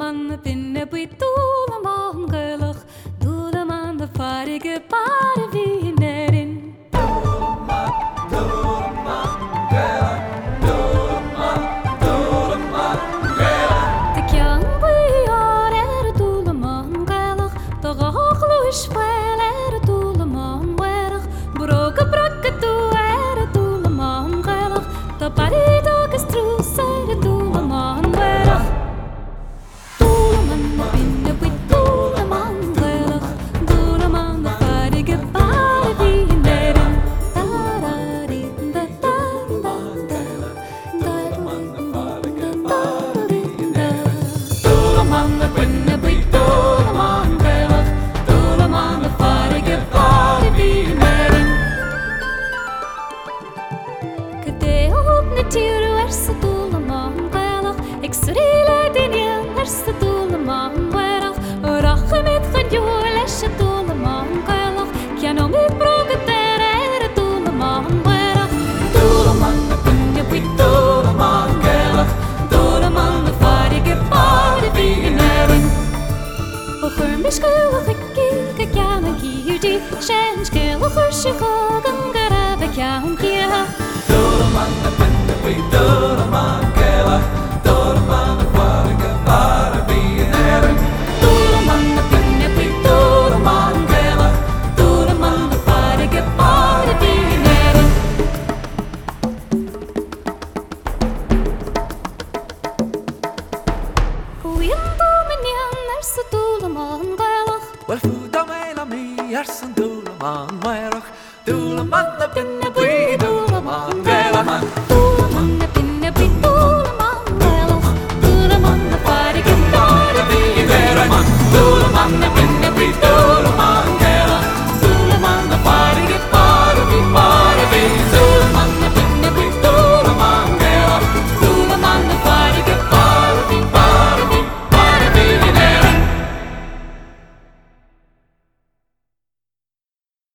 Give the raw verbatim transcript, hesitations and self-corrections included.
man pinne bui dula man gelach dula man de farige pare vi nerin de kyan bui er dula man gelach de gachluis er dula man werach broke broke tu er dula man gelach de parido gestrus er dula man werach Shen skil khurshi khogan garab kyan kiya Dora man na pinna bui dora man kela Dora man na farga para bi nerin Dora man na pinna bui dora man kela Dora man na farga para bi nerin Kuindu min yan ersa dula man kela Wel fuda mela mi arsan dula man werach Dula man na pinna bui dora man kela Dula man na pinna bui